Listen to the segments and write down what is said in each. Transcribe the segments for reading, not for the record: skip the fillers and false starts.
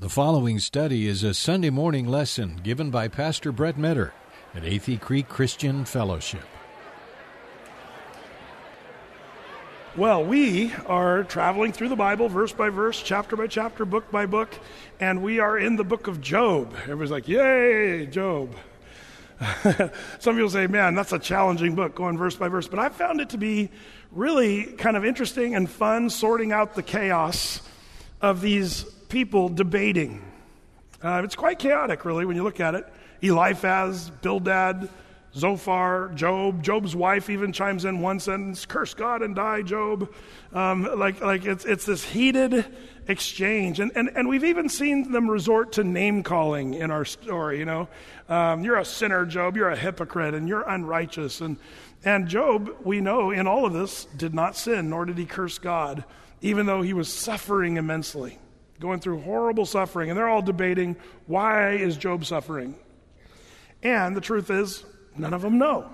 The following study is a Sunday morning lesson given by Pastor Brett Metter at Athey Creek Christian Fellowship. Well, we are traveling through the Bible verse by verse, chapter by chapter, book by book, and we are in the book of Job. Everybody's like, yay, Job. Some people say, man, that's a challenging book, going verse by verse. But I found it to be really kind of interesting and fun, sorting out the chaos of these people debating. It's quite chaotic, really, when you look at it. Eliphaz, Bildad, Zophar, Job. Job's wife even chimes in one sentence, curse God and die, Job. It's this heated exchange. And we've even seen them resort to name-calling in our story, you know. You're a sinner, Job. You're a hypocrite, and you're unrighteous. And Job, we know, in all of this, did not sin, nor did he curse God, even though he was suffering immensely, going through horrible suffering. And they're all debating, why is Job suffering? And the truth is, none of them know.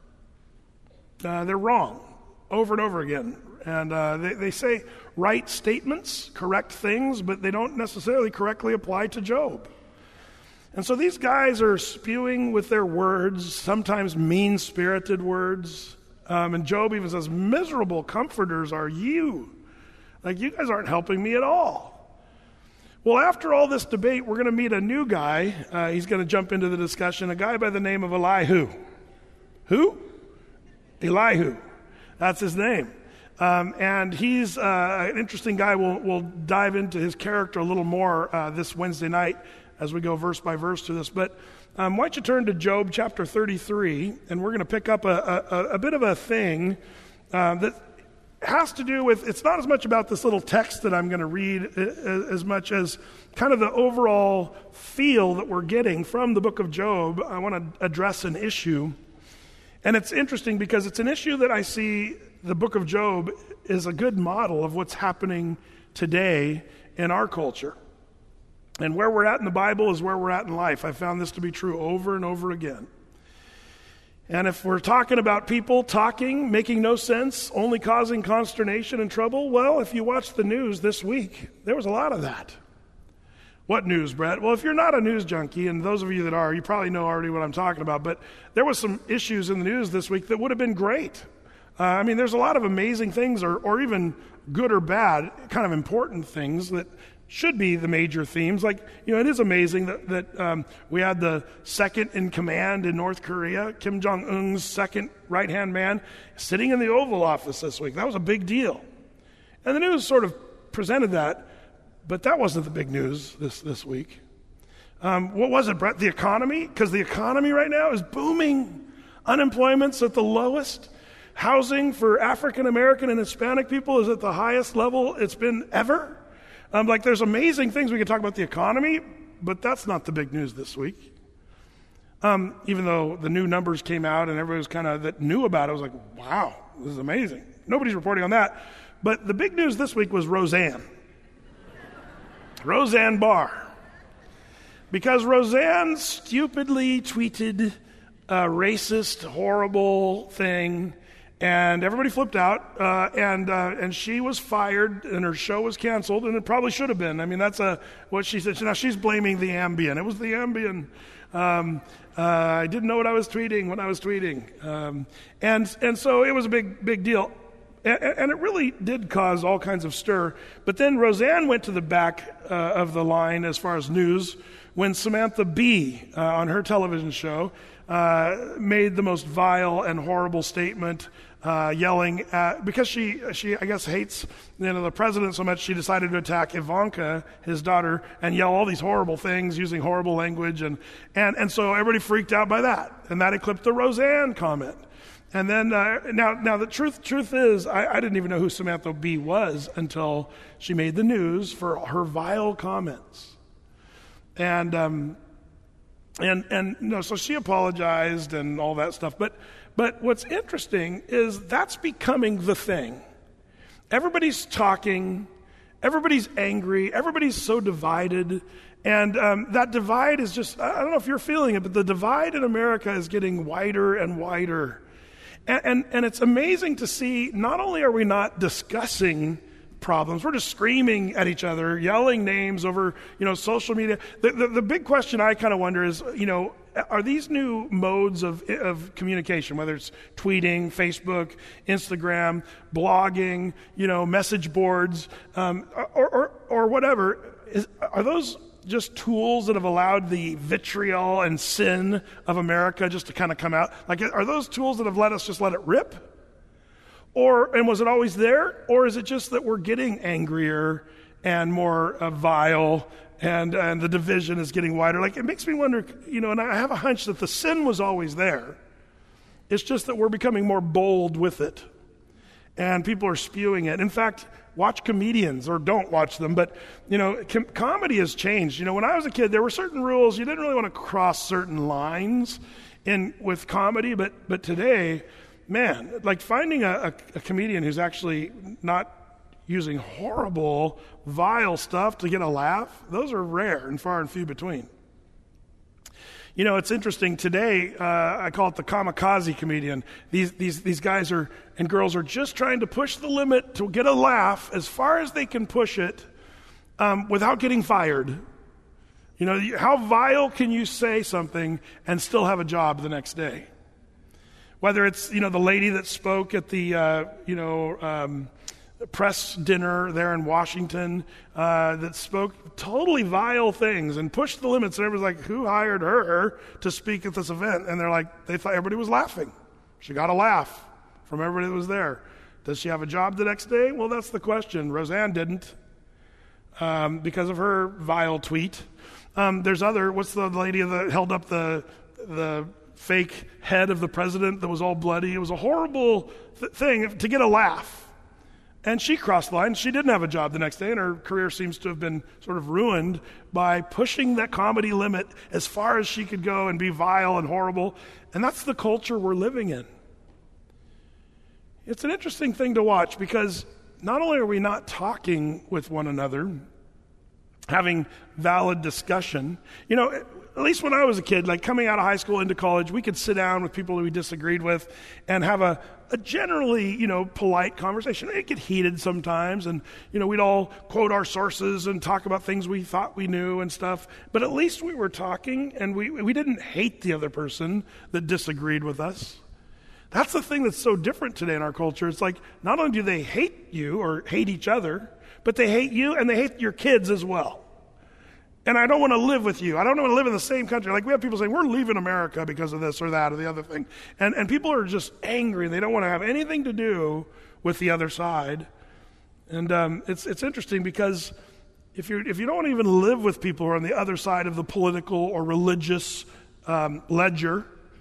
They're wrong over and over again. And they say right statements, correct things, but they don't necessarily correctly apply to Job. And so these guys are spewing with their words, sometimes mean-spirited words. And Job even says, miserable comforters are you. Like, you guys aren't helping me at all. Well, after all this debate, we're going to meet a new guy. He's going to jump into the discussion, a guy by the name of Elihu. Who? Elihu. That's his name. And he's an interesting guy. We'll dive into his character a little more this Wednesday night as we go verse by verse through this. But why don't you turn to Job chapter 33, and we're going to pick up a bit of a thing that has to do with, it's not as much about this little text that I'm going to read as much as kind of the overall feel that we're getting from the book of Job. I want to address an issue. And it's interesting because it's an issue that I see the book of Job is a good model of what's happening today in our culture. And where we're at in the Bible is where we're at in life. I found this to be true over and over again. And if we're talking about people talking, making no sense, only causing consternation and trouble, well, if you watch the news this week, there was a lot of that. What news, Brett? Well, if you're not a news junkie, and those of you that are, you probably know already what I'm talking about, but there was some issues in the news this week that would have been great. There's a lot of amazing things, or even good or bad, kind of important things that should be the major themes. Like, you know, it is amazing that we had the second in command in North Korea, Kim Jong-un's second right-hand man, sitting in the Oval Office this week. That was a big deal. And the news sort of presented that, but that wasn't the big news this week. What was it, Brett? The economy? Because the economy right now is booming. Unemployment's at the lowest. Housing for African American and Hispanic people is at the highest level it's been ever. There's amazing things we could talk about the economy, but that's not the big news this week. Even though the new numbers came out and everybody was kind of that knew about it, was like, wow, this is amazing. Nobody's reporting on that. But the big news this week was Roseanne Barr. Because Roseanne stupidly tweeted a racist, horrible thing, and everybody flipped out, and she was fired, and her show was canceled, and it probably should have been. I mean, that's what she said. Now, she's blaming the Ambien. It was the Ambien. I didn't know what I was tweeting when I was tweeting. And so it was a big deal. And it really did cause all kinds of stir. But then Roseanne went to the back of the line as far as news when Samantha Bee on her television show made the most vile and horrible statement, yelling at, because she I guess hates the president so much, she decided to attack Ivanka, his daughter, and yell all these horrible things using horrible language, and so everybody freaked out by that, and that eclipsed the Roseanne comment. And then now the truth is I didn't even know who Samantha Bee was until she made the news for her vile comments, and so she apologized and all that stuff. But what's interesting is that's becoming the thing. Everybody's talking, everybody's angry, everybody's so divided, and that divide is just, I don't know if you're feeling it, but the divide in America is getting wider and wider. And it's amazing to see, not only are we not discussing problems. We're just screaming at each other, yelling names over, social media. The big question I kind of wonder is, are these new modes of communication, whether it's tweeting, Facebook, Instagram, blogging, message boards, or whatever, are those just tools that have allowed the vitriol and sin of America just to kind of come out? Like, are those tools that have let us just let it rip? And was it always there? Or is it just that we're getting angrier and more vile, and the division is getting wider? Like, it makes me wonder, and I have a hunch that the sin was always there. It's just that we're becoming more bold with it. And people are spewing it. In fact, watch comedians, or don't watch them, but, comedy has changed. When I was a kid, there were certain rules. You didn't really want to cross certain lines with comedy, but today, man, like finding a comedian who's actually not using horrible, vile stuff to get a laugh, those are rare and far and few between. It's interesting today, I call it the kamikaze comedian. These guys and girls are just trying to push the limit to get a laugh as far as they can push it without getting fired. How vile can you say something and still have a job the next day? Whether it's, the lady that spoke at the, press dinner there in Washington that spoke totally vile things and pushed the limits, and everybody's like, who hired her to speak at this event? And they thought everybody was laughing. She got a laugh from everybody that was there. Does she have a job the next day? Well, that's the question. Roseanne didn't because of her vile tweet. What's the lady that held up the fake head of the president that was all bloody? It was a horrible thing to get a laugh. And she crossed the line. She didn't have a job the next day, and her career seems to have been sort of ruined by pushing that comedy limit as far as she could go and be vile and horrible. And that's the culture we're living in. It's an interesting thing to watch, because not only are we not talking with one another, having valid discussion, at least when I was a kid, like coming out of high school into college, we could sit down with people that we disagreed with and have a generally, polite conversation. It get heated sometimes, and, we'd all quote our sources and talk about things we thought we knew and stuff. But at least we were talking, and we didn't hate the other person that disagreed with us. That's the thing that's so different today in our culture. It's like, not only do they hate you or hate each other, but they hate you and they hate your kids as well. And I don't want to live with you. I don't want to live in the same country. Like, we have people saying, we're leaving America because of this or that or the other thing. And people are just angry. They don't want to have anything to do with the other side. And it's interesting, because if you don't want to even live with people who are on the other side of the political or religious ledger,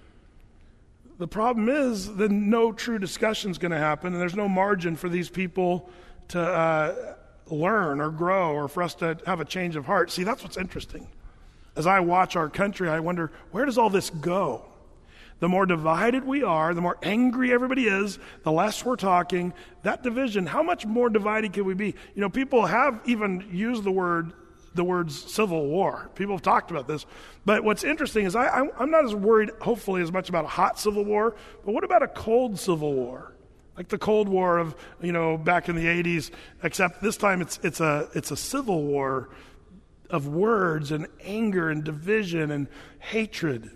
the problem is then no true discussion is going to happen, and there's no margin for these people to learn or grow, or for us to have a change of heart. See, that's what's interesting. As I watch our country, I wonder, where does all this go? The more divided we are, the more angry everybody is, the less we're talking. That division, how much more divided can we be? People have even used the words civil war. People have talked about this. But what's interesting is I'm not as worried, hopefully, as much about a hot civil war, but what about a cold civil war? Like the Cold War of, back in the 80s, except this time it's a civil war of words and anger and division and hatred.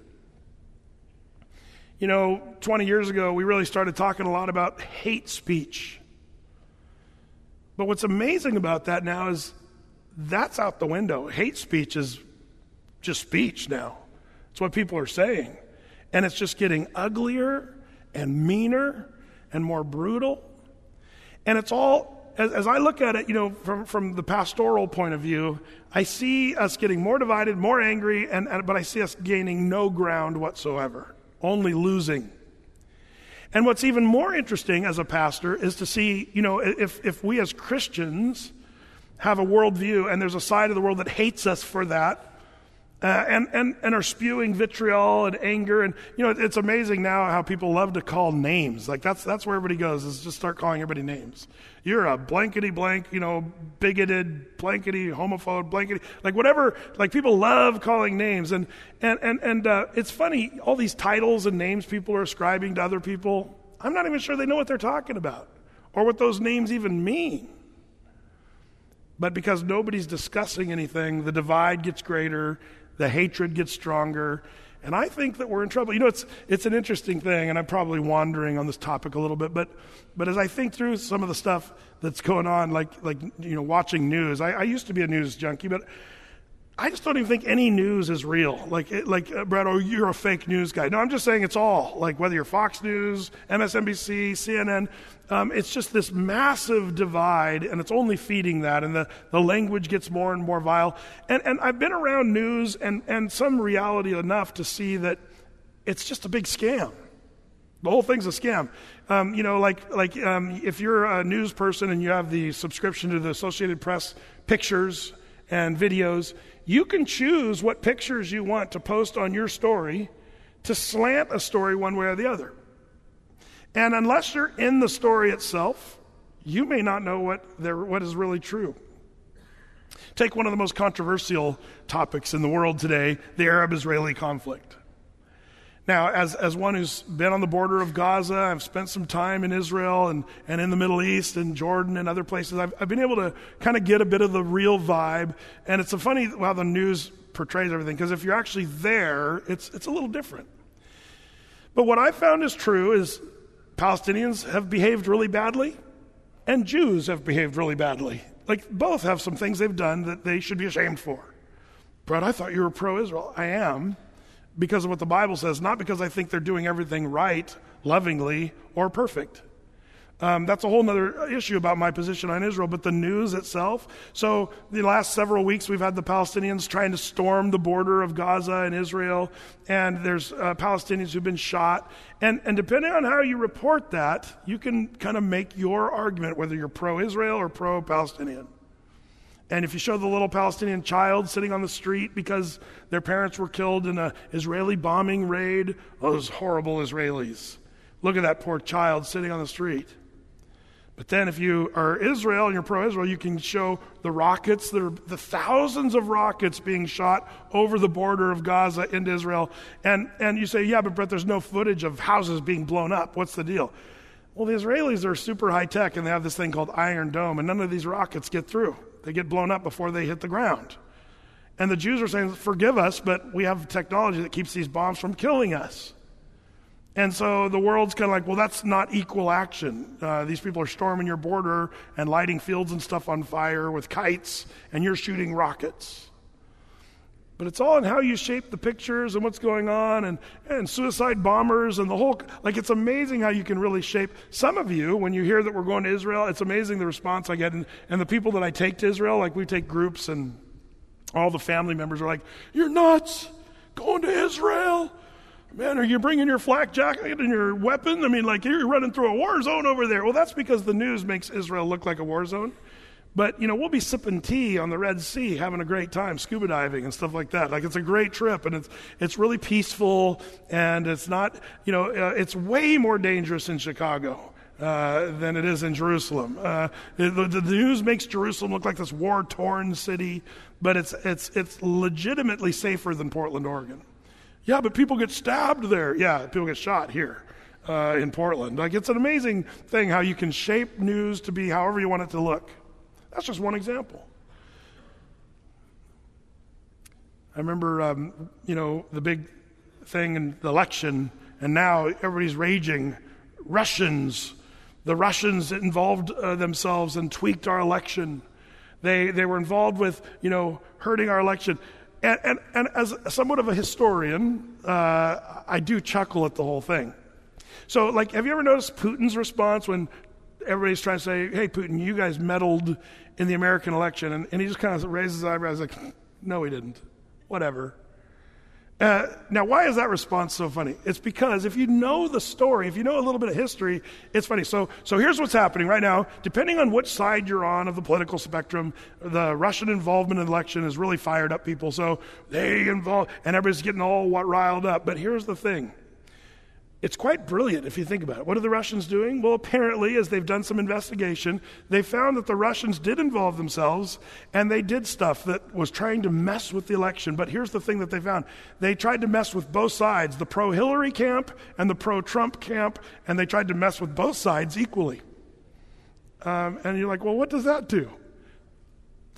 20 years ago, we really started talking a lot about hate speech. But what's amazing about that now is that's out the window. Hate speech is just speech now. It's what people are saying. And it's just getting uglier and meaner and more brutal. And it's all, as I look at it, from the pastoral point of view, I see us getting more divided, more angry, but I see us gaining no ground whatsoever, only losing. And what's even more interesting as a pastor is to see, if we as Christians have a worldview and there's a side of the world that hates us for that, and are spewing vitriol and anger. And, it's amazing now how people love to call names. Like, that's where everybody goes, is just start calling everybody names. You're a blankety blank, bigoted, blankety, homophobe, blankety, like whatever. Like, people love calling names. And it's funny, all these titles and names people are ascribing to other people, I'm not even sure they know what they're talking about or what those names even mean. But because nobody's discussing anything, the divide gets greater, the hatred gets stronger, and I think that we're in trouble. You know, it's an interesting thing, and I'm probably wandering on this topic a little bit, but as I think through some of the stuff that's going on, like you know, watching news, I used to be a news junkie, but I just don't even think any news is real. Brad, oh, you're a fake news guy. No, I'm just saying it's all. Like whether you're Fox News, MSNBC, CNN, it's just this massive divide, and it's only feeding that, and the language gets more and more vile. And I've been around news and some reality enough to see that it's just a big scam. The whole thing's a scam. You know, if you're a news person and you have the subscription to the Associated Press pictures and videos, you can choose what pictures you want to post on your story to slant a story one way or the other. And unless you're in the story itself, you may not know what is really true. Take one of the most controversial topics in the world today, the Arab-Israeli conflict. Now, as one who's been on the border of Gaza, I've spent some time in Israel and in the Middle East and Jordan and other places. I've been able to kind of get a bit of the real vibe. And it's funny how the news portrays everything, because if you're actually there, it's a little different. But what I found is true is Palestinians have behaved really badly, and Jews have behaved really badly. Like, both have some things they've done that they should be ashamed for. Brett, I thought you were pro-Israel. I am. Because of what the Bible says, not because I think they're doing everything right, lovingly, or perfect. That's a whole other issue about my position on Israel, but the news itself. So the last several weeks we've had the Palestinians trying to storm the border of Gaza and Israel, and there's Palestinians who've been shot. And depending on how you report that, you can kind of make your argument, whether you're pro-Israel or pro-Palestinian. And if you show the little Palestinian child sitting on the street because their parents were killed in an Israeli bombing raid, those horrible Israelis. Look at that poor child sitting on the street. But then if you are Israel and you're pro-Israel, you can show the rockets, the thousands of rockets being shot over the border of Gaza into Israel. And you say, yeah, but Brett, there's no footage of houses being blown up. What's the deal? Well, the Israelis are super high-tech, and they have this thing called Iron Dome, and none of these rockets get through. They get blown up before they hit the ground. And the Jews are saying, forgive us, but we have technology that keeps these bombs from killing us. And so the world's kind of like, well, that's not equal action. These people are storming your border and lighting fields and stuff on fire with kites, and you're shooting rockets. But it's all in how you shape the pictures and what's going on, and suicide bombers and the whole, like, it's amazing how you can really shape. Some of you, when you hear that we're going to Israel, it's amazing the response I get. And the people that I take to Israel, like we take groups, and all the family members are like, you're nuts, going to Israel? Man, are you bringing your flak jacket and your weapon? I mean, like, you're running through a war zone over there. Well, that's because the news makes Israel look like a war zone. But, you know, we'll be sipping tea on the Red Sea, having a great time, scuba diving and stuff like that. Like, it's a great trip, and it's really peaceful, and it's not, you know, it's way more dangerous in Chicago than it is in Jerusalem. The news makes Jerusalem look like this war-torn city, but it's legitimately safer than Portland, Oregon. Yeah, but people get stabbed there. Yeah, people get shot here in Portland. Like, it's an amazing thing how you can shape news to be however you want it to look. That's just one example. I remember, you know, the big thing in the election, and now everybody's raging. The Russians involved themselves and tweaked our election. They were involved with, you know, hurting our election. And as somewhat of a historian, I do chuckle at the whole thing. So, like, have you ever noticed Putin's response when everybody's trying to say, hey, Putin, you guys meddled in the American election? And he just kind of raises his eyebrows like, no, he didn't. Whatever. Now, why is that response so funny? It's because if you know the story, if you know a little bit of history, it's funny. So here's what's happening right now. Depending on which side you're on of the political spectrum, the Russian involvement in the election has really fired up people. So they involve, and everybody's getting all riled up. But here's the thing. It's quite brilliant if you think about it. What are the Russians doing? Well, apparently, as they've done some investigation, they found that the Russians did involve themselves, and they did stuff that was trying to mess with the election. But here's the thing that they found. They tried to mess with both sides, the pro-Hillary camp and the pro-Trump camp, and they tried to mess with both sides equally. And you're like, well, what does that do?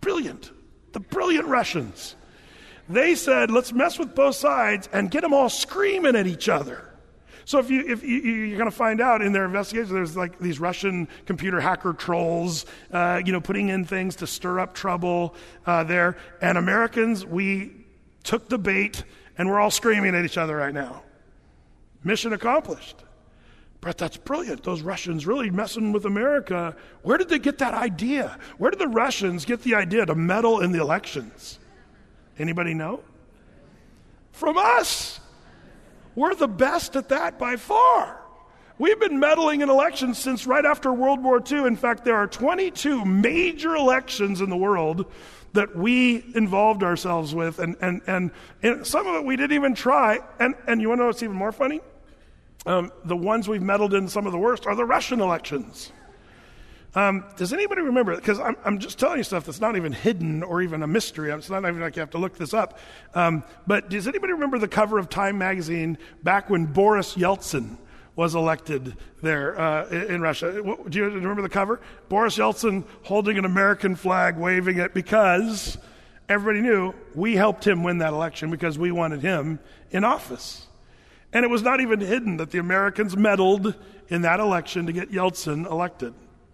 brilliant. The brilliant Russians. They said, let's mess with both sides and get them all screaming at each other. So if you're going to find out in their investigation, there's like these Russian computer hacker trolls, putting in things to stir up trouble there. And Americans, we took the bait, and we're all screaming at each other right now. Mission accomplished. But that's brilliant. Those Russians really messing with America. Where did they get that idea? Where did the Russians get the idea to meddle in the elections? Anybody know? From us. We're the best at that by far. We've been meddling in elections since right after World War II. In fact, there are 22 major elections in the world that we involved ourselves with, and some of it we didn't even try. And you want to know what's even more funny? The ones we've meddled in, some of the worst, are the Russian elections. Does anybody remember? Because I'm just telling you stuff that's not even hidden or even a mystery. It's not even like you have to look this up. But does anybody remember the cover of Time magazine back when Boris Yeltsin was elected there in Russia? Do you remember the cover? Boris Yeltsin holding an American flag, waving it, because everybody knew we helped him win that election because we wanted him in office. And it was not even hidden that the Americans meddled in that election to get Yeltsin elected.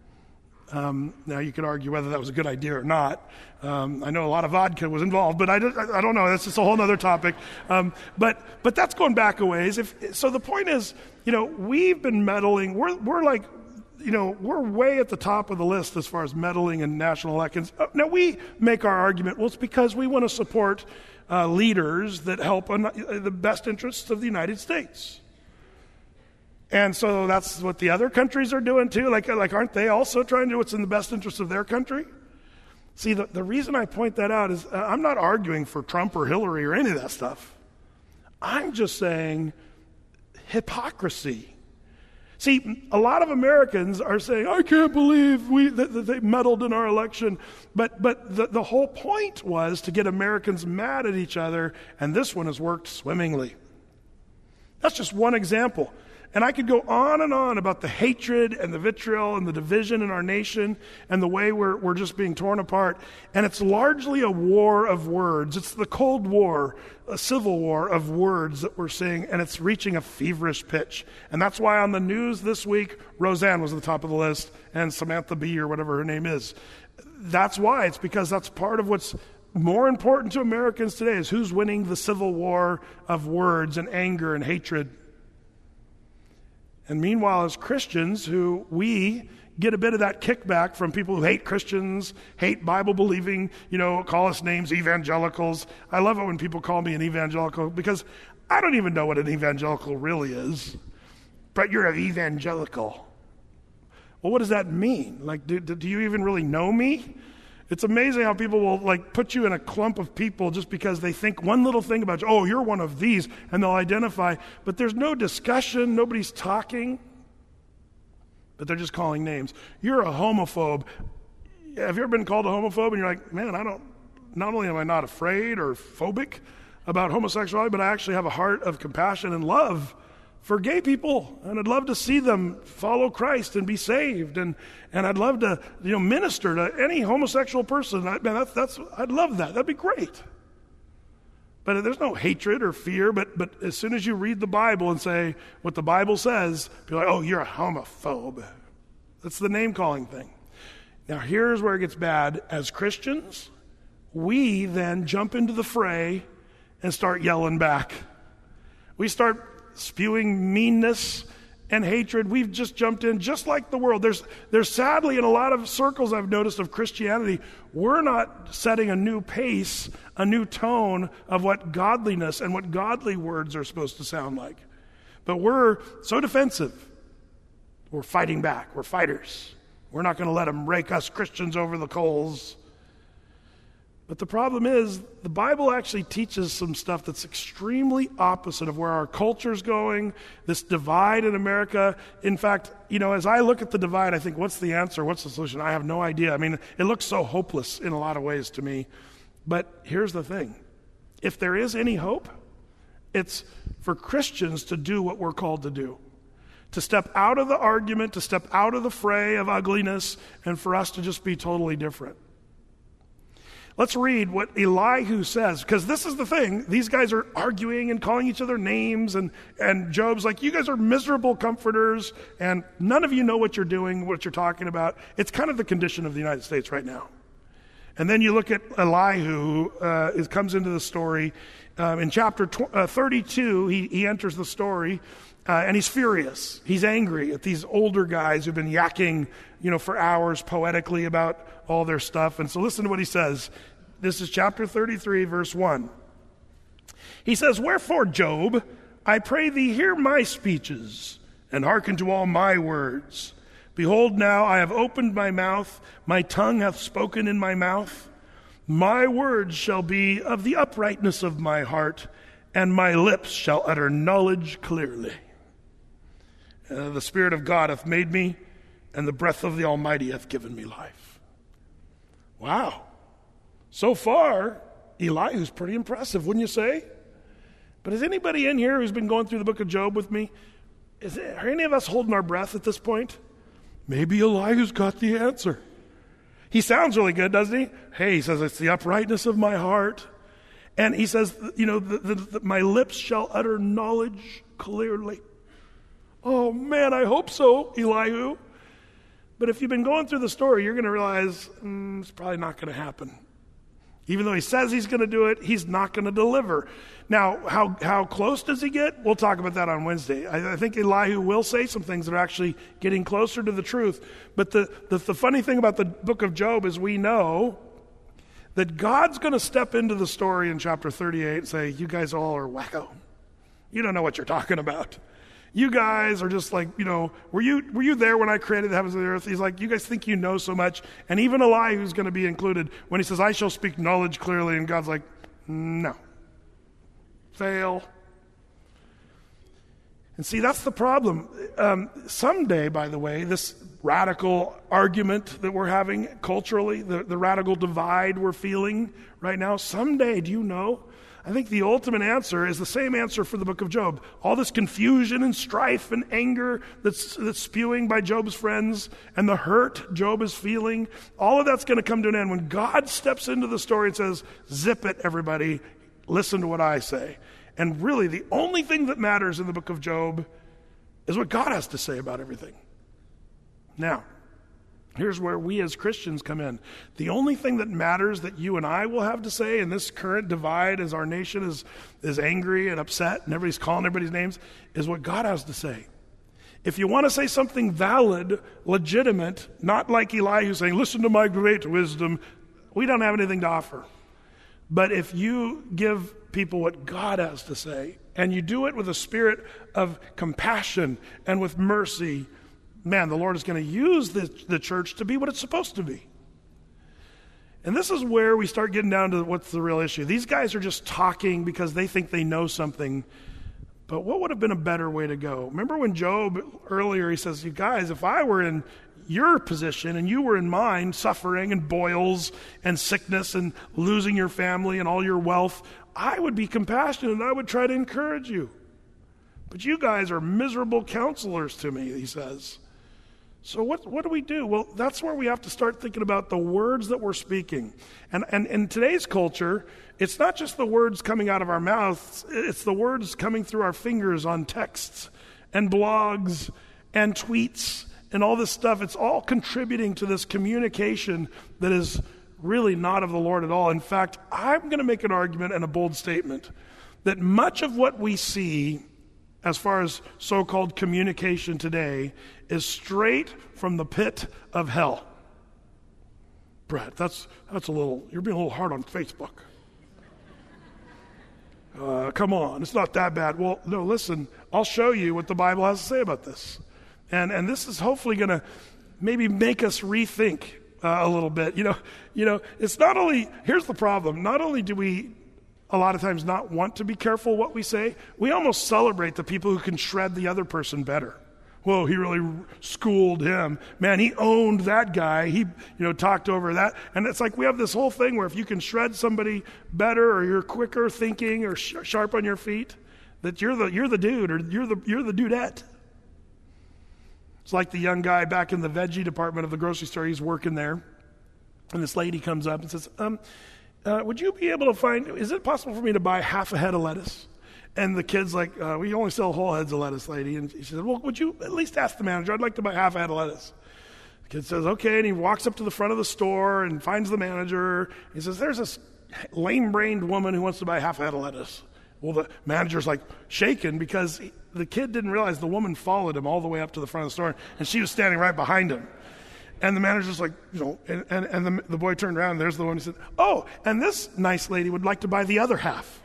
Now you could argue whether that was a good idea or not. I know a lot of vodka was involved, but I don't know. That's just a whole other topic. But that's going back a ways. So the point is, we've been meddling. We're like, we're way at the top of the list as far as meddling in national elections. Now we make our argument. Well, it's because we want to support leaders that help the best interests of the United States. And so that's what the other countries are doing too. Like aren't they also trying to do what's in the best interest of their country? See, the reason I point that out is I'm not arguing for Trump or Hillary or any of that stuff. I'm just saying hypocrisy. See, a lot of Americans are saying, I can't believe that they meddled in our election. But the whole point was to get Americans mad at each other, and this one has worked swimmingly. That's just one example. And I could go on and on about the hatred and the vitriol and the division in our nation and the way we're just being torn apart. And it's largely a war of words. It's the Cold War, a civil war of words that we're seeing, and it's reaching a feverish pitch. And that's why on the news this week, Roseanne was at the top of the list, and Samantha Bee, or whatever her name is. That's why. It's because that's part of what's more important to Americans today, is who's winning the civil war of words and anger and hatred. And meanwhile, as Christians, we get a bit of that kickback from people who hate Christians, hate Bible-believing, call us names, evangelicals. I love it when people call me an evangelical, because I don't even know what an evangelical really is. But you're an evangelical. Well, what does that mean? Like, do you even really know me? It's amazing how people will put you in a clump of people just because they think one little thing about you. Oh, you're one of these, and they'll identify. But there's no discussion. Nobody's talking. But they're just calling names. You're a homophobe. Have you ever been called a homophobe? And you're like, man, not only am I not afraid or phobic about homosexuality, but I actually have a heart of compassion and love for gay people, and I'd love to see them follow Christ and be saved, and I'd love to minister to any homosexual person. I'd love that. That'd be great. But there's no hatred or fear. But as soon as you read the Bible and say what the Bible says, people are like, oh, you're a homophobe. That's the name calling thing. Now here's where it gets bad. As Christians, we then jump into the fray and start yelling back. We start spewing meanness and hatred. We've just jumped in just like the world. There's sadly, in a lot of circles I've noticed of Christianity, we're not setting a new pace, a new tone of what godliness and what godly words are supposed to sound like. But we're so defensive. We're fighting back. We're fighters. We're not going to let them rake us Christians over the coals. But the problem is, the Bible actually teaches some stuff that's extremely opposite of where our culture's going, this divide in America. In fact, as I look at the divide, I think, what's the answer? What's the solution? I have no idea. I mean, it looks so hopeless in a lot of ways to me. But here's the thing. If there is any hope, it's for Christians to do what we're called to do. To step out of the argument, to step out of the fray of ugliness, and for us to just be totally different. Let's read what Elihu says, because this is the thing. These guys are arguing and calling each other names, and Job's like, you guys are miserable comforters, and none of you know what you're doing, what you're talking about. It's kind of the condition of the United States right now. And then you look at Elihu, who comes into the story. In chapter 32, he enters the story, and he's furious. He's angry at these older guys who've been yakking, for hours poetically about all their stuff. And so listen to what he says. This is chapter 33, verse 1. He says, "Wherefore, Job, I pray thee hear my speeches, and hearken to all my words. Behold, now I have opened my mouth, my tongue hath spoken in my mouth. My words shall be of the uprightness of my heart, and my lips shall utter knowledge clearly. The Spirit of God hath made me, and the breath of the Almighty hath given me life." Wow. So far, Elihu's pretty impressive, wouldn't you say? But is anybody in here who's been going through the book of Job with me, are any of us holding our breath at this point? Maybe Elihu's got the answer. He sounds really good, doesn't he? Hey, he says, it's the uprightness of my heart. And he says, my lips shall utter knowledge clearly. Oh, man, I hope so, Elihu. But if you've been going through the story, you're going to realize it's probably not going to happen. Even though he says he's going to do it, he's not going to deliver. Now, how close does he get? We'll talk about that on Wednesday. I think Elihu will say some things that are actually getting closer to the truth. But the funny thing about the book of Job is we know that God's going to step into the story in chapter 38 and say, you guys all are wacko. You don't know what you're talking about. You guys are just like, were you there when I created the heavens and the earth? He's like, you guys think you know so much. And even Elihu's going to be included when he says, I shall speak knowledge clearly. And God's like, no. Fail. And see, that's the problem. Someday, by the way, this radical argument that we're having culturally, the radical divide we're feeling right now, someday, do you know? I think the ultimate answer is the same answer for the book of Job. All this confusion and strife and anger that's spewing by Job's friends and the hurt Job is feeling, all of that's going to come to an end when God steps into the story and says, zip it, everybody, listen to what I say. And really, the only thing that matters in the book of Job is what God has to say about everything. Now, here's where we as Christians come in. The only thing that matters that you and I will have to say in this current divide as our nation is angry and upset and everybody's calling everybody's names is what God has to say. If you want to say something valid, legitimate, not like Elihu saying, listen to my great wisdom, we don't have anything to offer. But if you give people what God has to say and you do it with a spirit of compassion and with mercy, man, the Lord is going to use the church to be what it's supposed to be. And this is where we start getting down to what's the real issue. These guys are just talking because they think they know something. But what would have been a better way to go? Remember when Job, earlier, he says, you guys, if I were in your position and you were in mine, suffering and boils and sickness and losing your family and all your wealth, I would be compassionate and I would try to encourage you. But you guys are miserable counselors to me, he says. So what do we do? Well, that's where we have to start thinking about the words that we're speaking. And in today's culture, it's not just the words coming out of our mouths, it's the words coming through our fingers on texts and blogs and tweets and all this stuff. It's all contributing to this communication that is really not of the Lord at all. In fact, I'm going to make an argument and a bold statement that much of what we see as far as so-called communication today is straight from the pit of hell. Brett, that's a little, you're being a little hard on Facebook. Come on, it's not that bad. Well, no, listen, I'll show you what the Bible has to say about this. And this is hopefully going to maybe make us rethink a little bit. It's not only, here's the problem, not only do we a lot of times not want to be careful what we say, we almost celebrate the people who can shred the other person better. Whoa, he really schooled him. Man, he owned that guy. He, talked over that. And it's like we have this whole thing where if you can shred somebody better or you're quicker thinking or sharp on your feet, that you're the dude or you're the dudette. It's like the young guy back in the veggie department of the grocery store. He's working there. And this lady comes up and says, would you be able to find, is it possible for me to buy half a head of lettuce? And the kid's like, we only sell whole heads of lettuce, lady. And she said, well, would you at least ask the manager? I'd like to buy half a head of lettuce. The kid says, okay. And he walks up to the front of the store and finds the manager. He says, there's this lame-brained woman who wants to buy half a head of lettuce. Well, the manager's like shaken because the kid didn't realize the woman followed him all the way up to the front of the store, and she was standing right behind him. And the manager's like, and the boy turned around, and there's the one who said, oh, and this nice lady would like to buy the other half.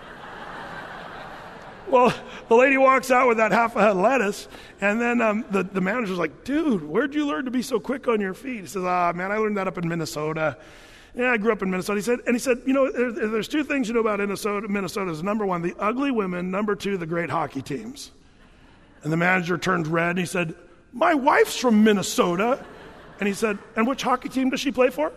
Well, the lady walks out with that half a head of lettuce, and then the manager's like, dude, where'd you learn to be so quick on your feet? He says, man, I learned that up in Minnesota. Yeah, I grew up in Minnesota. He said, there's two things you know about Minnesota is number one, the ugly women, number two, the great hockey teams. And the manager turned red, and he said, my wife's from Minnesota. And he said, and which hockey team does she play for?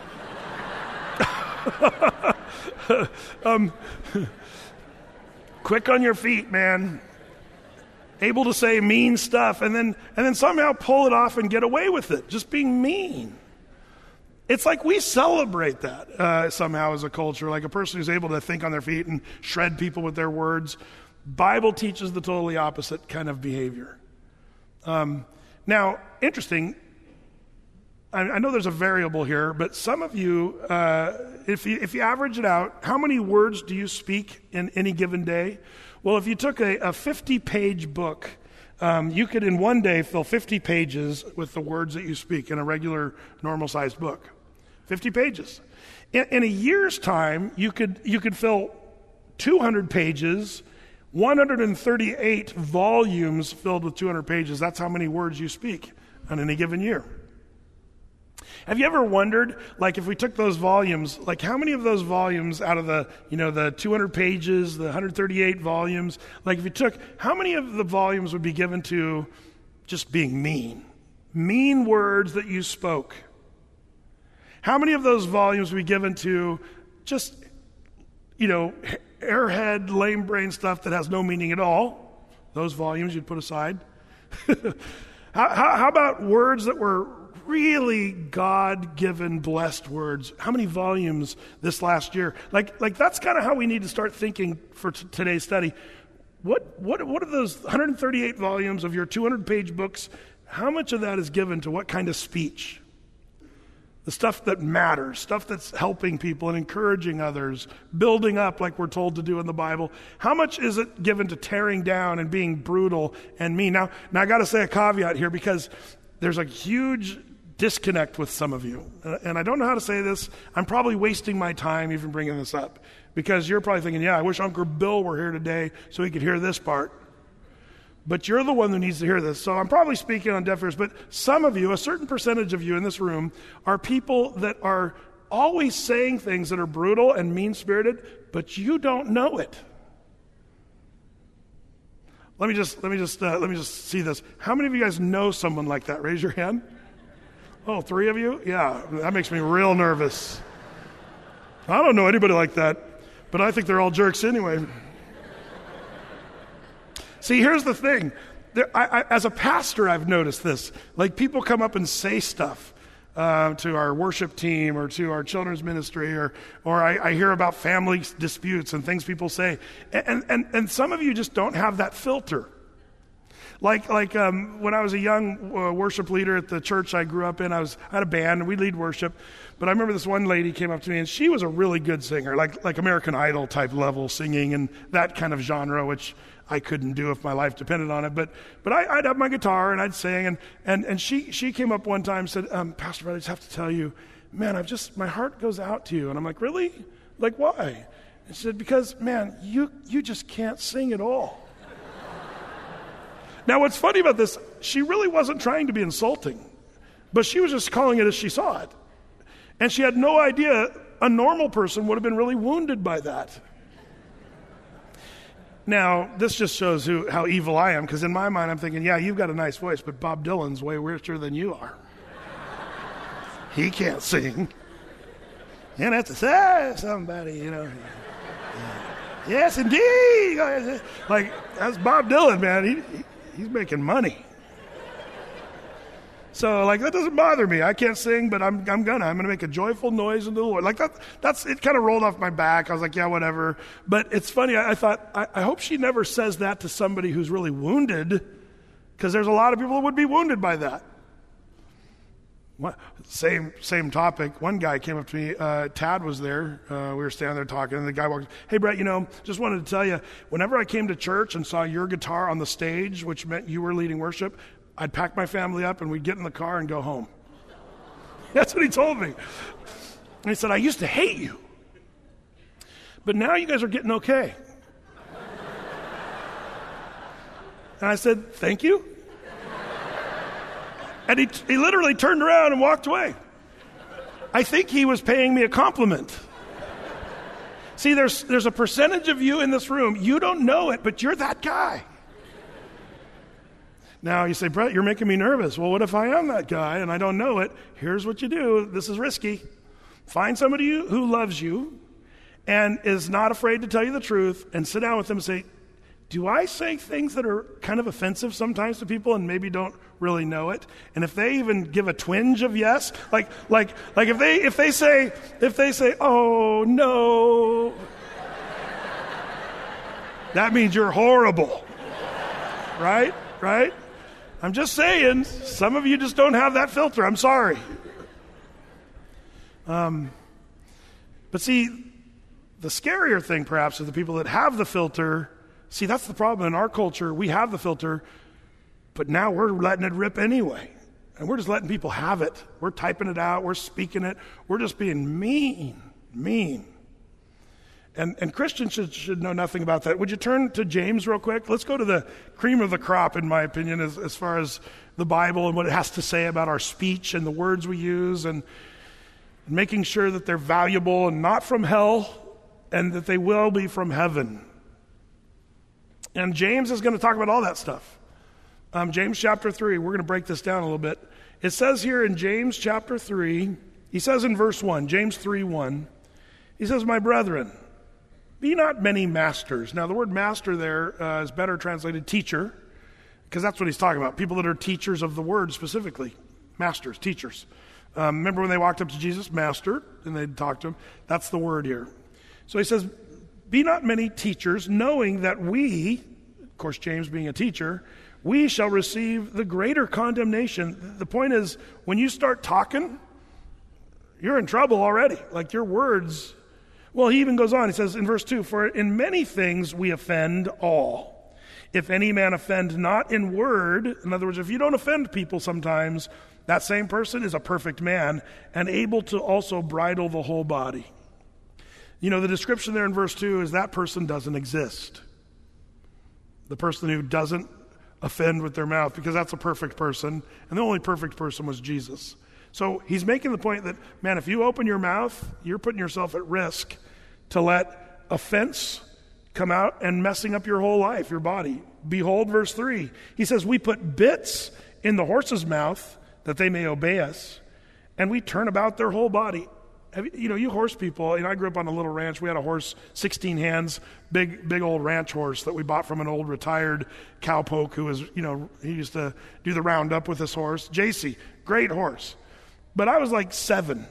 Quick on your feet, man. Able to say mean stuff and then somehow pull it off and get away with it, just being mean. It's like we celebrate that somehow as a culture, like a person who's able to think on their feet and shred people with their words. Bible teaches the totally opposite kind of behavior. Now, interesting, I know there's a variable here, but some of you, if you average it out, how many words do you speak in any given day? Well, if you took a 50-page book, you could in one day fill 50 pages with the words that you speak in a regular, normal-sized book. 50 pages. In a year's time, you could fill 200 pages, 138 volumes filled with 200 pages. That's how many words you speak on any given year. Have you ever wondered, like if we took those volumes, like how many of those volumes out of the 200 pages, the 138 volumes, like if you took, how many of the volumes would be given to just being mean? Mean words that you spoke. How many of those volumes would be given to just, airhead, lame brain stuff that has no meaning at all? Those volumes you'd put aside. How about words that were really God-given, blessed words? How many volumes this last year? Like that's kind of how we need to start thinking for today's study. What are those 138 volumes of your 200-page books? How much of that is given to what kind of speech? The stuff that matters, stuff that's helping people and encouraging others, building up like we're told to do in the Bible. How much is it given to tearing down and being brutal and mean? Now I got to say a caveat here because there's a huge disconnect with some of you. And I don't know how to say this. I'm probably wasting my time even bringing this up because you're probably thinking, yeah, I wish Uncle Bill were here today so he could hear this part. But you're the one who needs to hear this. So I'm probably speaking on deaf ears. But some of you, a certain percentage of you in this room, are people that are always saying things that are brutal and mean-spirited, but you don't know it. Let me just see this. How many of you guys know someone like that? Raise your hand. Oh, 3 of you? Yeah, that makes me real nervous. I don't know anybody like that, but I think they're all jerks anyway. See, here's the thing. As a pastor, I've noticed this. Like people come up and say stuff to our worship team or to our children's ministry, or I hear about family disputes and things people say. And some of you just don't have that filter. Like when I was a young worship leader at the church I grew up in, I had a band and we lead worship. But I remember this one lady came up to me and she was a really good singer, like American Idol type level singing and that kind of genre, which I couldn't do if my life depended on it. But I'd have my guitar and I'd sing. And she came up one time and said, Pastor Brett, I just have to tell you, man, my heart goes out to you. And I'm like, really? Like, why? And she said, because, man, you just can't sing at all. Now, what's funny about this, she really wasn't trying to be insulting, but she was just calling it as she saw it. And she had no idea a normal person would have been really wounded by that. Now, this just shows how evil I am, because in my mind I'm thinking, yeah, you've got a nice voice, but Bob Dylan's way richer than you are. He can't sing. You have to say somebody, Yes, indeed. Like, that's Bob Dylan, man. He's making money. So like that doesn't bother me. I can't sing, but I'm gonna make a joyful noise unto the Lord. Like that's it. Kind of rolled off my back. I was like, yeah, whatever. But it's funny. I thought I hope she never says that to somebody who's really wounded, because there's a lot of people that would be wounded by that. Same topic. One guy came up to me. Tad was there. We were standing there talking, and the guy walked. Hey, Brett, just wanted to tell you, whenever I came to church and saw your guitar on the stage, which meant you were leading worship, I'd pack my family up and we'd get in the car and go home. That's what he told me. And he said, I used to hate you, but now you guys are getting okay. And I said, thank you. And he literally turned around and walked away. I think he was paying me a compliment. See, there's a percentage of you in this room, you don't know it, but you're that guy. Now you say, Brett, you're making me nervous. Well, what if I am that guy and I don't know it? Here's what you do. This is risky. Find somebody who loves you and is not afraid to tell you the truth, and sit down with them and say, do I say things that are kind of offensive sometimes to people and maybe don't really know it? And if they even give a twinge of yes, like if they say, oh no, that means you're horrible. Right? I'm just saying, some of you just don't have that filter. I'm sorry. But see, the scarier thing perhaps is the people that have the filter. See, that's the problem in our culture. We have the filter, but now we're letting it rip anyway. And we're just letting people have it. We're typing it out. We're speaking it. We're just being mean. And Christians should know nothing about that. Would you turn to James real quick? Let's go to the cream of the crop, in my opinion, as far as the Bible and what it has to say about our speech and the words we use, and making sure that they're valuable and not from hell, and that they will be from heaven. And James is going to talk about all that stuff. James chapter 3, we're going to break this down a little bit. It says here in James chapter 3, he says in verse 1, James 3:1, he says, my brethren, be not many masters. Now the word master there is better translated teacher, because that's what he's talking about. People that are teachers of the word specifically. Masters, teachers. Remember when they walked up to Jesus, master, and they'd talk to him? That's the word here. So he says, be not many teachers, knowing that we, of course James being a teacher, we shall receive the greater condemnation. The point is, when you start talking, you're in trouble already. Like your words. Well, he even goes on. He says in verse 2, for in many things we offend all. If any man offend not in word, in other words, if you don't offend people sometimes, that same person is a perfect man and able to also bridle the whole body. The description there in verse 2 is that person doesn't exist. The person who doesn't offend with their mouth, because that's a perfect person, and the only perfect person was Jesus. So he's making the point that, man, if you open your mouth, you're putting yourself at risk to let offense come out and messing up your whole life, your body. Behold, verse 3, he says, we put bits in the horse's mouth that they may obey us, and we turn about their whole body. You horse people, I grew up on a little ranch. We had a horse, 16 hands, big old ranch horse that we bought from an old retired cowpoke who was, he used to do the roundup with this horse. JC, great horse. But I was like 7.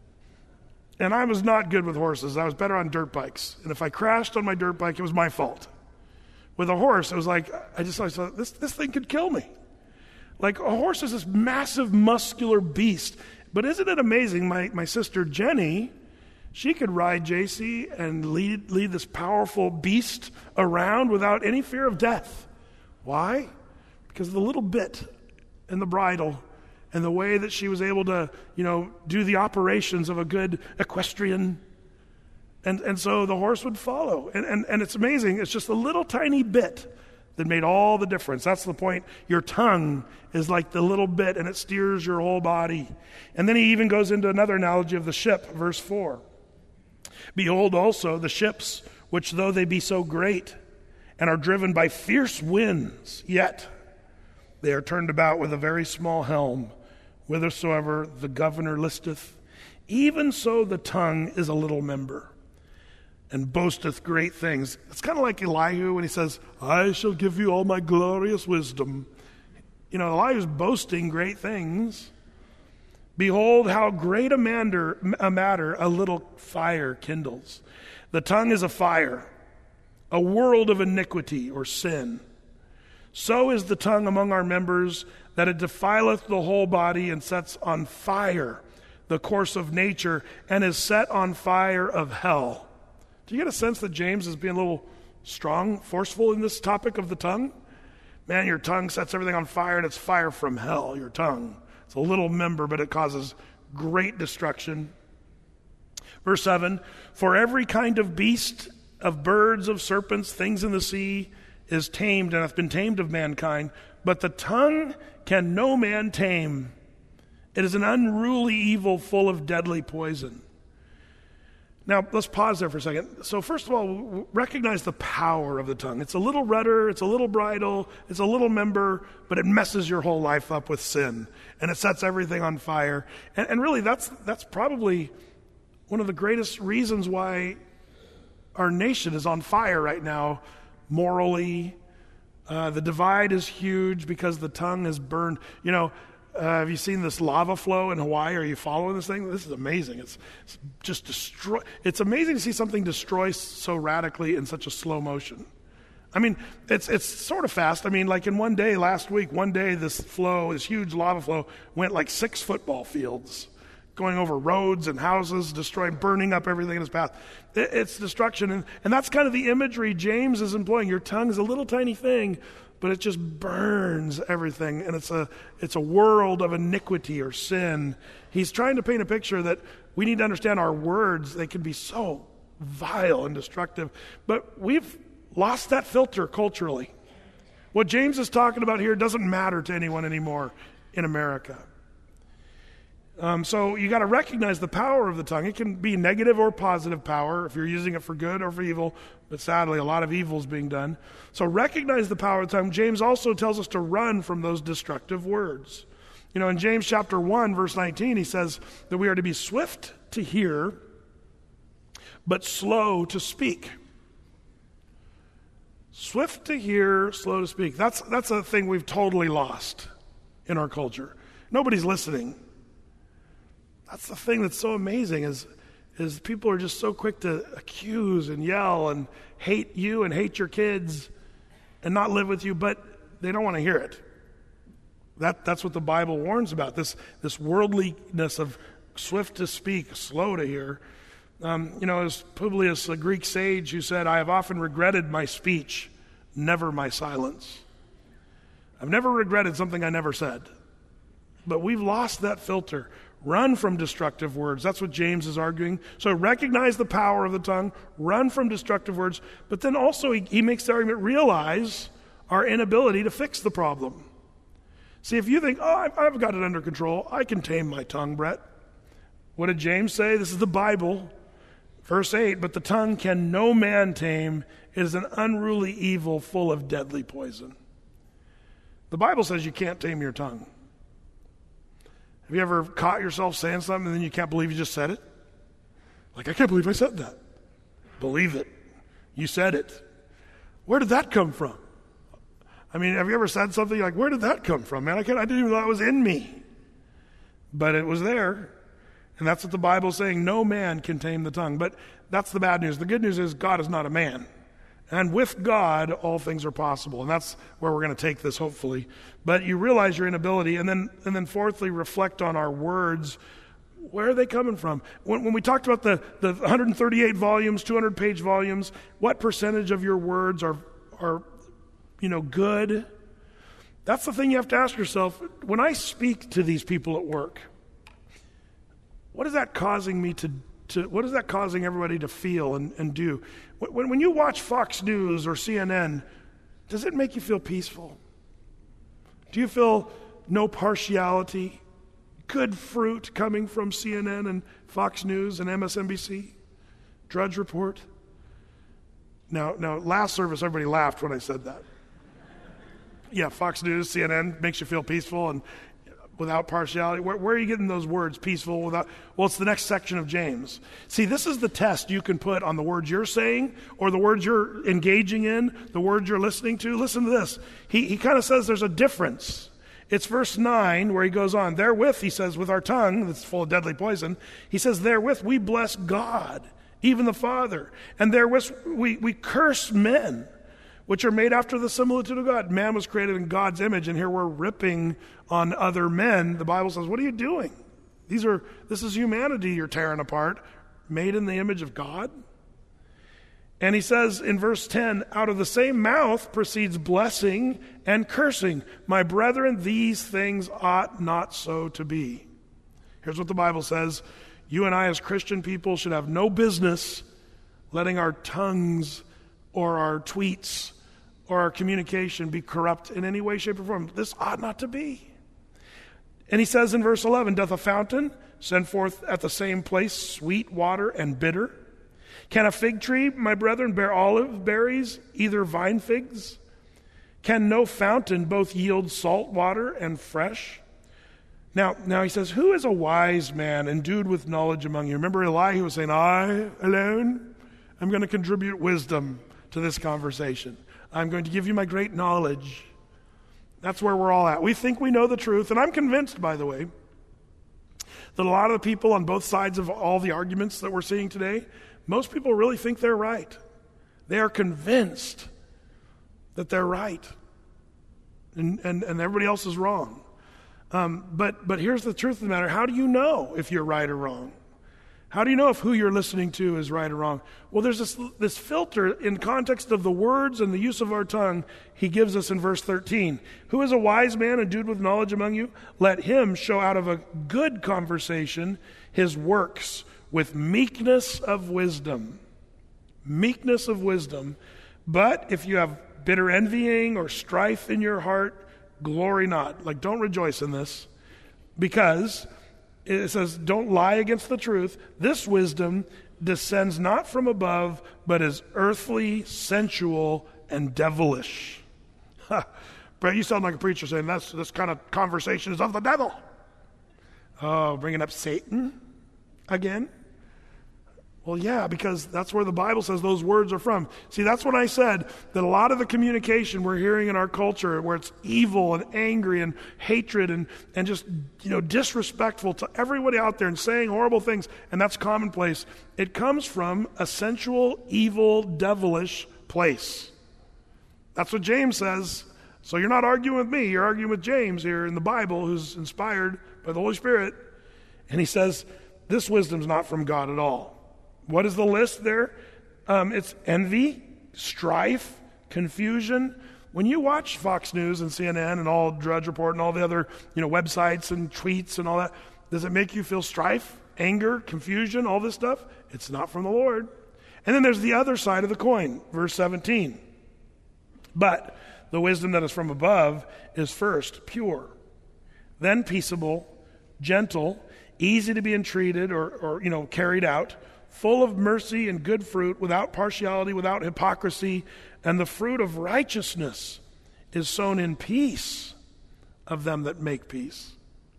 And I was not good with horses. I was better on dirt bikes. And if I crashed on my dirt bike, it was my fault. With a horse, it was like, I thought, this thing could kill me. Like a horse is this massive muscular beast. But isn't it amazing, my sister Jenny, she could ride JC and lead this powerful beast around without any fear of death. Why? Because of the little bit and the bridle and the way that she was able to, do the operations of a good equestrian. And so the horse would follow. And it's amazing. It's just a little tiny bit that made all the difference. That's the point. Your tongue is like the little bit, and it steers your whole body. And then he even goes into another analogy of the ship, verse 4. Behold also the ships, which though they be so great, and are driven by fierce winds, yet they are turned about with a very small helm, whithersoever the governor listeth. Even so the tongue is a little member, and boasteth great things. It's kind of like Elihu when he says, I shall give you all my glorious wisdom. the lie is boasting great things. Behold, how great a matter a little fire kindles. The tongue is a fire, a world of iniquity or sin. So is the tongue among our members, that it defileth the whole body and sets on fire the course of nature, and is set on fire of hell. Do you get a sense that James is being a little strong, forceful in this topic of the tongue? Man, your tongue sets everything on fire, and it's fire from hell, your tongue. It's a little member, but it causes great destruction. Verse 7, for every kind of beast, of birds, of serpents, things in the sea, is tamed and hath been tamed of mankind, but the tongue can no man tame. It is an unruly evil full of deadly poison. Now, let's pause there for a second. So first of all, recognize the power of the tongue. It's a little rudder, it's a little bridle, it's a little member, but it messes your whole life up with sin, and it sets everything on fire. And really, that's probably one of the greatest reasons why our nation is on fire right now, morally. The divide is huge because the tongue is burned. Have you seen this lava flow in Hawaii? Are you following this thing? This is amazing. It's just destroy. It's amazing to see something destroy so radically in such a slow motion. I mean, it's sort of fast. I mean, like in one day, last week, this huge lava flow went like 6 football fields, going over roads and houses, destroying, burning up everything in its path. It's destruction. And that's kind of the imagery James is employing. Your tongue is a little tiny thing, but it just burns everything. And it's a world of iniquity or sin. He's trying to paint a picture that we need to understand our words. They can be so vile and destructive. But we've lost that filter culturally. What James is talking about here doesn't matter to anyone anymore in America. So you got to recognize the power of the tongue. It can be negative or positive power if you're using it for good or for evil, but sadly a lot of evil is being done. So recognize the power of the tongue. James also tells us to run from those destructive words. In James chapter 1, verse 19, he says that we are to be swift to hear, but slow to speak. Swift to hear, slow to speak. That's a thing we've totally lost in our culture. Nobody's listening. That's the thing that's so amazing is people are just so quick to accuse and yell and hate you and hate your kids and not live with you, but they don't want to hear it. That's what the Bible warns about, this worldliness of swift to speak, slow to hear. It was Publius, a Greek sage, who said, I have often regretted my speech, never my silence. I've never regretted something I never said. But we've lost that filter. Run from destructive words. That's what James is arguing. So recognize the power of the tongue, run from destructive words, but then also he makes the argument, realize our inability to fix the problem. See, if you think, I've got it under control, I can tame my tongue, Brett. What did James say? This is the Bible. Verse 8, but the tongue can no man tame. It is an unruly evil full of deadly poison. The Bible says you can't tame your tongue. Have you ever caught yourself saying something and then you can't believe you just said it? Like, I can't believe I said that. Believe it. You said it. Where did that come from? I mean, have you ever said something like, where did that come from, man? I didn't even know that was in me. But it was there. And that's what the Bible's saying. No man can tame the tongue. But that's the bad news. The good news is God is not a man. And with God, all things are possible. And that's where we're going to take this, hopefully. But you realize your inability. And then fourthly, reflect on our words. Where are they coming from? When we talked about the 138 volumes, 200-page volumes, what percentage of your words are good? That's the thing you have to ask yourself. When I speak to these people at work, what is that causing me to what is that causing everybody to feel and do? When you watch Fox News or CNN, does it make you feel peaceful? Do you feel no partiality, good fruit coming from CNN and Fox News and MSNBC, Drudge Report? Now, last service, everybody laughed when I said that. Yeah, Fox News, CNN makes you feel peaceful and without partiality. Where are you getting those words, peaceful, without? Well, it's the next section of James. See, this is the test you can put on the words you're saying or the words you're engaging in, the words you're listening to. Listen to this. He kind of says there's a difference. It's verse 9 where he goes on. Therewith, he says, with our tongue that's full of deadly poison, he says, therewith we bless God, even the Father. And therewith we curse men, which are made after the similitude of God. Man was created in God's image, and here we're ripping on other men. The Bible says, what are you doing? This is humanity you're tearing apart, made in the image of God. And he says in verse 10, out of the same mouth proceeds blessing and cursing. My brethren, these things ought not so to be. Here's what the Bible says. You and I as Christian people should have no business letting our tongues or our tweets or our communication be corrupt in any way, shape, or form. This ought not to be. And he says in verse 11, doth a fountain send forth at the same place sweet water and bitter? Can a fig tree, my brethren, bear olive berries, either vine figs? Can no fountain both yield salt water and fresh? Now he says, who is a wise man endued with knowledge among you? Remember Eli, he was saying, I alone am going to contribute wisdom to this conversation. I'm going to give you my great knowledge. That's where we're all at. We think we know the truth, and I'm convinced, by the way, that a lot of the people on both sides of all the arguments that we're seeing today, most people really think they're right. They are convinced that they're right, and everybody else is wrong. But here's the truth of the matter. How do you know if you're right or wrong? How do you know if who you're listening to is right or wrong? Well, there's this filter in context of the words and the use of our tongue he gives us in verse 13. Who is a wise man endued with knowledge among you? Let him show out of a good conversation his works with meekness of wisdom. Meekness of wisdom. But if you have bitter envying or strife in your heart, glory not. Like, don't rejoice in this, because it says, don't lie against the truth. This wisdom descends not from above, but is earthly, sensual, and devilish. Brett, you sound like a preacher saying this kind of conversation is of the devil. Oh, bringing up Satan again? Well, yeah, because that's where the Bible says those words are from. See, that's when I said that a lot of the communication we're hearing in our culture, where it's evil and angry and hatred and just, disrespectful to everybody out there and saying horrible things, and that's commonplace. It comes from a sensual, evil, devilish place. That's what James says. So you're not arguing with me. You're arguing with James here in the Bible, who's inspired by the Holy Spirit. And he says, this wisdom's not from God at all. What is the list there? It's envy, strife, confusion. When you watch Fox News and CNN and all Drudge Report and all the other websites and tweets and all that, does it make you feel strife, anger, confusion, all this stuff? It's not from the Lord. And then there's the other side of the coin, verse 17. But the wisdom that is from above is first pure, then peaceable, gentle, easy to be entreated or carried out, full of mercy and good fruit, without partiality, without hypocrisy, and the fruit of righteousness is sown in peace of them that make peace.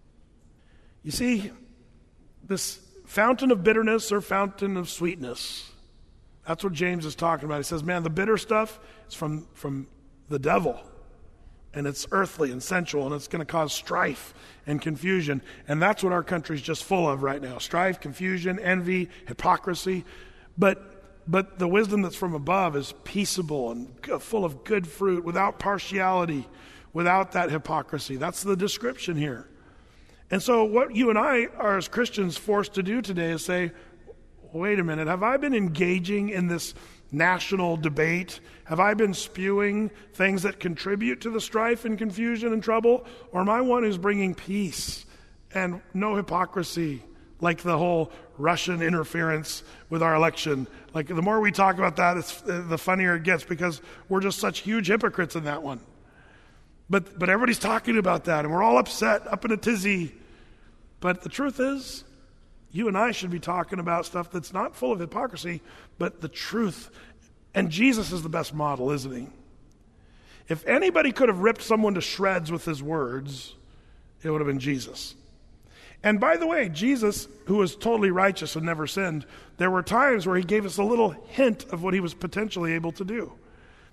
You see, this fountain of bitterness or fountain of sweetness, that's what James is talking about. He says, man, the bitter stuff is from the devil. And it's earthly and sensual, and it's going to cause strife and confusion. And that's what our country's just full of right now. Strife, confusion, envy, hypocrisy. But the wisdom that's from above is peaceable and full of good fruit, without partiality, without that hypocrisy. That's the description here. And so what you and I are as Christians forced to do today is say, wait a minute, have I been engaging in this national debate? Have I been spewing things that contribute to the strife and confusion and trouble? Or am I one who's bringing peace and no hypocrisy, like the whole Russian interference with our election? Like, the more we talk about that, the funnier it gets, because we're just such huge hypocrites in that one. But everybody's talking about that, and we're all upset, up in a tizzy. But the truth is, you and I should be talking about stuff that's not full of hypocrisy, but the truth. And Jesus is the best model, isn't he? If anybody could have ripped someone to shreds with his words, it would have been Jesus. And by the way, Jesus, who was totally righteous and never sinned, there were times where he gave us a little hint of what he was potentially able to do.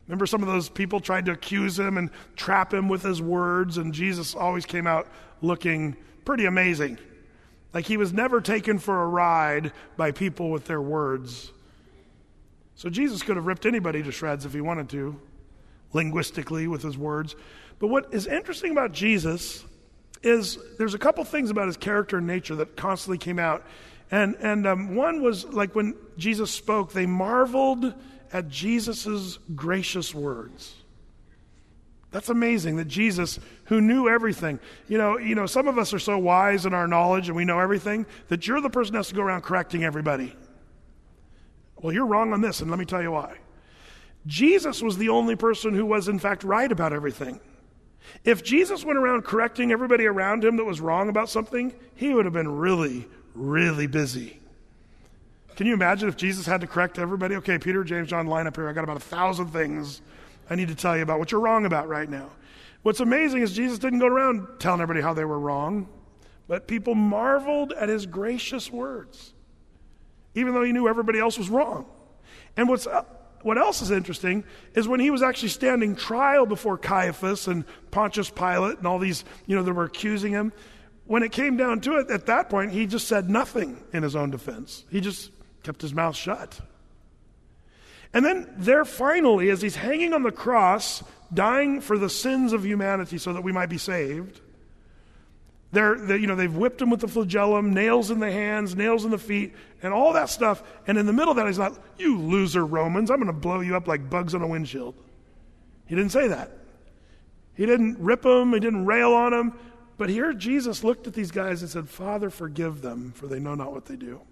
Remember some of those people tried to accuse him and trap him with his words, and Jesus always came out looking pretty amazing. Like he was never taken for a ride by people with their words. So Jesus could have ripped anybody to shreds if he wanted to, linguistically with his words. But what is interesting about Jesus is there's a couple things about his character and nature that constantly came out. And one was like when Jesus spoke, they marveled at Jesus' gracious words. That's amazing that Jesus, who knew everything, you know, some of us are so wise in our knowledge and we know everything that you're the person who has to go around correcting everybody. Well, you're wrong on this, and let me tell you why. Jesus was the only person who was in fact right about everything. If Jesus went around correcting everybody around him that was wrong about something, he would have been really, really busy. Can you imagine if Jesus had to correct everybody? Okay, Peter, James, John, line up here. I got about 1,000 things I need to tell you about what you're wrong about right now. What's amazing is Jesus didn't go around telling everybody how they were wrong, but people marveled at his gracious words, even though he knew everybody else was wrong. And what else is interesting is when he was actually standing trial before Caiaphas and Pontius Pilate and all these, that were accusing him, when it came down to it, at that point, he just said nothing in his own defense. He just kept his mouth shut. And then there finally, as he's hanging on the cross, dying for the sins of humanity so that we might be saved, they've whipped him with the flagellum, nails in the hands, nails in the feet, and all that stuff. And in the middle of that, he's not, you loser Romans, I'm going to blow you up like bugs on a windshield. He didn't say that. He didn't rip them. He didn't rail on them. But here Jesus looked at these guys and said, Father, forgive them, for they know not what they do.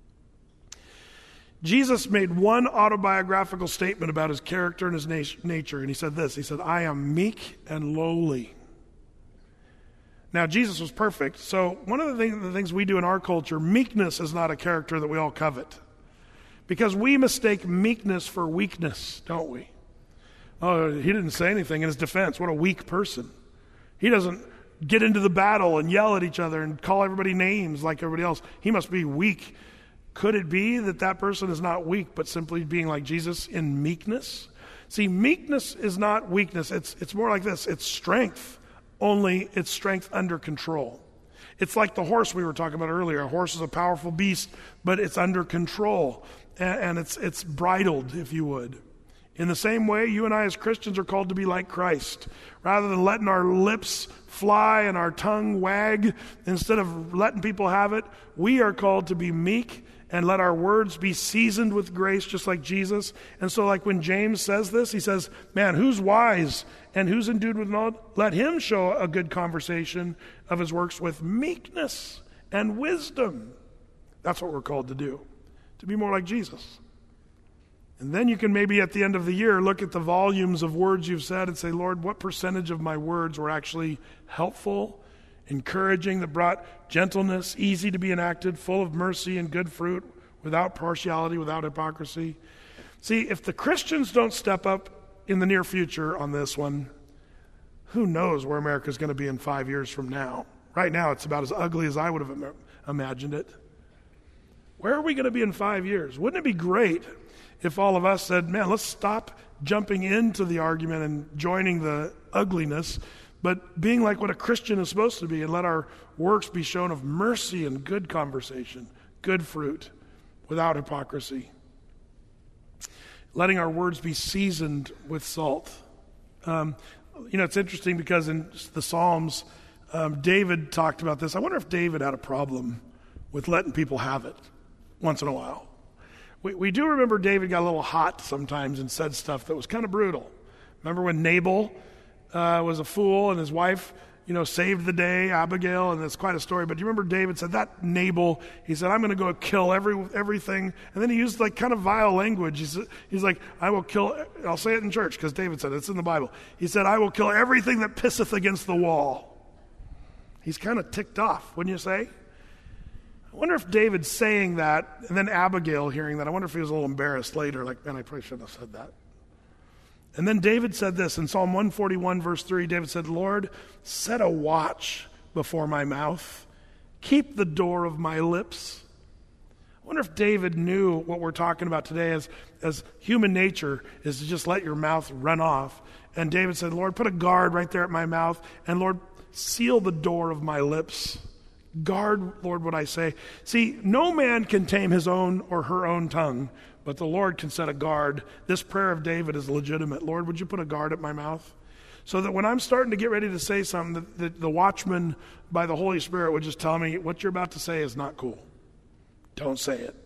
Jesus made one autobiographical statement about his character and his nature, and he said this. He said, I am meek and lowly. Now, Jesus was perfect, so one of the things we do in our culture, meekness is not a character that we all covet. Because we mistake meekness for weakness, don't we? Oh, he didn't say anything in his defense. What a weak person. He doesn't get into the battle and yell at each other and call everybody names like everybody else. He must be weak. Could it be that that person is not weak, but simply being like Jesus in meekness? See, meekness is not weakness. It's more like this. It's strength, only it's strength under control. It's like the horse we were talking about earlier. A horse is a powerful beast, but it's under control, and it's bridled, if you would. In the same way, you and I as Christians are called to be like Christ. Rather than letting our lips fly and our tongue wag, instead of letting people have it, we are called to be meek and let our words be seasoned with grace, just like Jesus. And so like when James says this, he says, man, who's wise and who's endued with knowledge? Let him show a good conversation of his works with meekness and wisdom. That's what we're called to do, to be more like Jesus. And then you can maybe at the end of the year look at the volumes of words you've said and say, Lord, what percentage of my words were actually helpful, encouraging, that brought gentleness, easy to be enacted, full of mercy and good fruit, without partiality, without hypocrisy. See, if the Christians don't step up in the near future on this one, who knows where America's going to be in 5 years from now. Right now, it's about as ugly as I would have imagined it. Where are we going to be in 5 years? Wouldn't it be great if all of us said, man, let's stop jumping into the argument and joining the ugliness, but being like what a Christian is supposed to be, and let our works be shown of mercy and good conversation, good fruit, without hypocrisy. Letting our words be seasoned with salt. It's interesting because in the Psalms, David talked about this. I wonder if David had a problem with letting people have it once in a while. We do remember David got a little hot sometimes and said stuff that was kind of brutal. Remember when Nabal was a fool and his wife, saved the day, Abigail, and it's quite a story. But do you remember David said, that Nabal, he said, I'm going to go kill everything. And then he used like kind of vile language. He's like, I will kill, I'll say it in church because David said it, it's in the Bible. He said, I will kill everything that pisseth against the wall. He's kind of ticked off, wouldn't you say? I wonder if David saying that, and then Abigail hearing that, I wonder if he was a little embarrassed later, like, man, I probably shouldn't have said that. And then David said this, in Psalm 141, verse 3, David said, Lord, set a watch before my mouth. Keep the door of my lips. wonder if David knew what we're talking about today as human nature is to just let your mouth run off. And David said, Lord, put a guard right there at my mouth, and Lord, seal the door of my lips. Guard, Lord, what I say. See, no man can tame his own or her own tongue, but the Lord can set a guard. This prayer of David is legitimate. Lord, would you put a guard at my mouth? So that when I'm starting to get ready to say something, that the watchman by the Holy Spirit would just tell me, what you're about to say is not cool. Don't say it.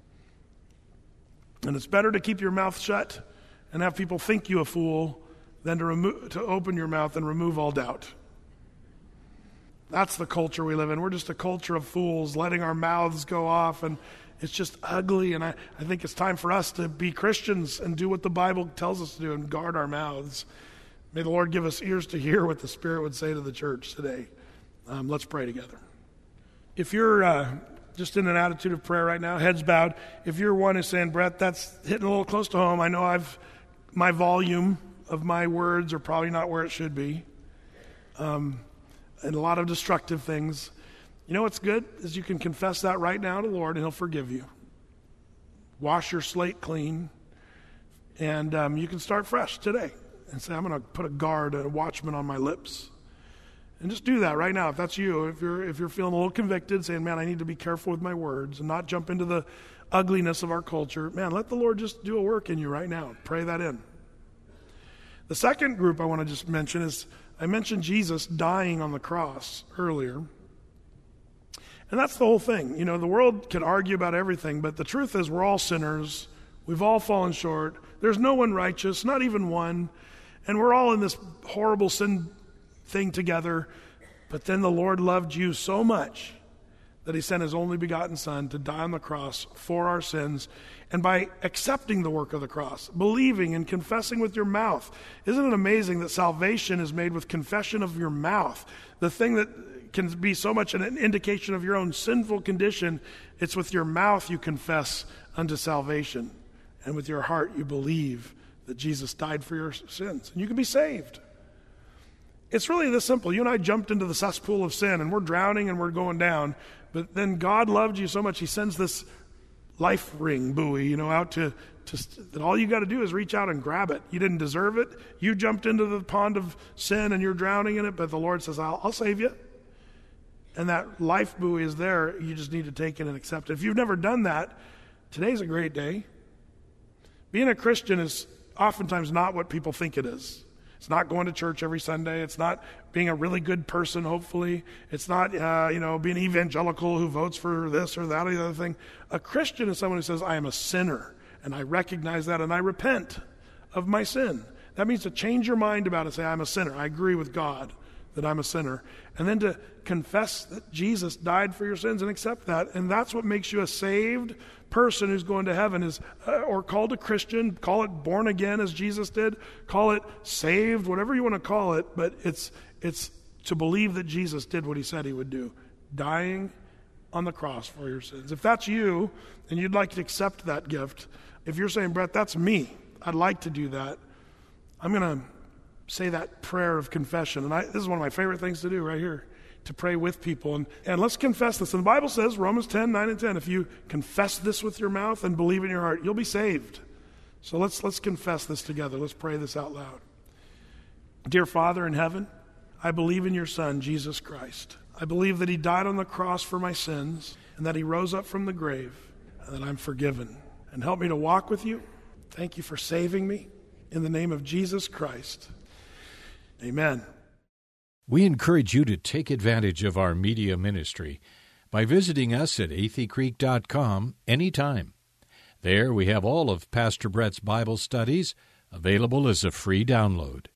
And it's better to keep your mouth shut and have people think you a fool than to open your mouth and remove all doubt. That's the culture we live in. We're just a culture of fools, letting our mouths go off, and it's just ugly. And I think it's time for us to be Christians and do what the Bible tells us to do and guard our mouths. May the Lord give us ears to hear what the Spirit would say to the church today. Let's pray together. If you're just in an attitude of prayer right now, heads bowed, if you're one who's saying, Brett, that's hitting a little close to home. I know my volume of my words are probably not where it should be. And a lot of destructive things. You know what's good is you can confess that right now to the Lord, and He'll forgive you. Wash your slate clean, and you can start fresh today and say, I'm going to put a guard, a watchman on my lips. And just do that right now if that's you. If you're feeling a little convicted, saying, man, I need to be careful with my words and not jump into the ugliness of our culture, man, let the Lord just do a work in you right now. Pray that in. The second group I want to just mention is, I mentioned Jesus dying on the cross earlier. And that's the whole thing. You know, the world can argue about everything, but the truth is we're all sinners. We've all fallen short. There's no one righteous, not even one. And we're all in this horrible sin thing together. But then the Lord loved you so much that He sent His only begotten Son to die on the cross for our sins. And by accepting the work of the cross, believing and confessing with your mouth, isn't it amazing that salvation is made with confession of your mouth? The thing that can be so much an indication of your own sinful condition, it's with your mouth you confess unto salvation. And with your heart you believe that Jesus died for your sins. And you can be saved. It's really this simple. You and I jumped into the cesspool of sin, and we're drowning and we're going down. But then God loved you so much, He sends this life ring buoy, out to that all you got to do is reach out and grab it. You didn't deserve it. You jumped into the pond of sin and you're drowning in it, but the Lord says, I'll save you. And that life buoy is there. You just need to take it and accept it. If you've never done that, today's a great day. Being a Christian is oftentimes not what people think it is. It's not going to church every Sunday. It's not being a really good person, hopefully. It's not, being evangelical who votes for this or that or the other thing. A Christian is someone who says, I am a sinner, and I recognize that, and I repent of my sin. That means to change your mind about it, say, I'm a sinner. I agree with God that I'm a sinner. And then to confess that Jesus died for your sins and accept that. And that's what makes you a saved person who's going to heaven, is or called a Christian, call it born again as Jesus did, call it saved, whatever you want to call it, but it's to believe that Jesus did what He said He would do, dying on the cross for your sins. If that's you and you'd like to accept that gift, if you're saying, Brett, that's me, I'd like to do that, I'm going to say that prayer of confession. And this is one of my favorite things to do right here, to pray with people. And let's confess this. And the Bible says, Romans 10, 9 and 10, if you confess this with your mouth and believe in your heart, you'll be saved. So let's confess this together. Let's pray this out loud. Dear Father in heaven, I believe in your Son, Jesus Christ. I believe that He died on the cross for my sins and that He rose up from the grave and that I'm forgiven. And help me to walk with you. Thank you for saving me. In the name of Jesus Christ. Amen. We encourage you to take advantage of our media ministry by visiting us at atheycreek.com anytime. There we have all of Pastor Brett's Bible studies available as a free download.